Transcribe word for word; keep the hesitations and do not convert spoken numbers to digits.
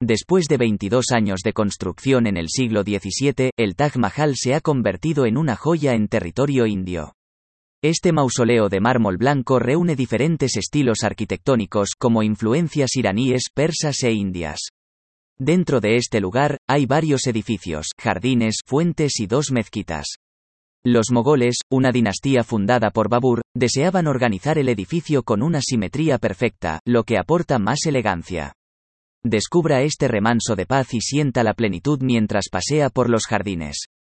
Después de veintidós años de construcción en el siglo diecisiete, el Taj Mahal se ha convertido en una joya en territorio indio. Este mausoleo de mármol blanco reúne diferentes estilos arquitectónicos como influencias iraníes, persas e indias. Dentro de este lugar, hay varios edificios, jardines, fuentes y dos mezquitas. Los mogoles, una dinastía fundada por Babur, deseaban organizar el edificio con una simetría perfecta, lo que aporta más elegancia. Descubra este remanso de paz y sienta la plenitud mientras pasea por los jardines.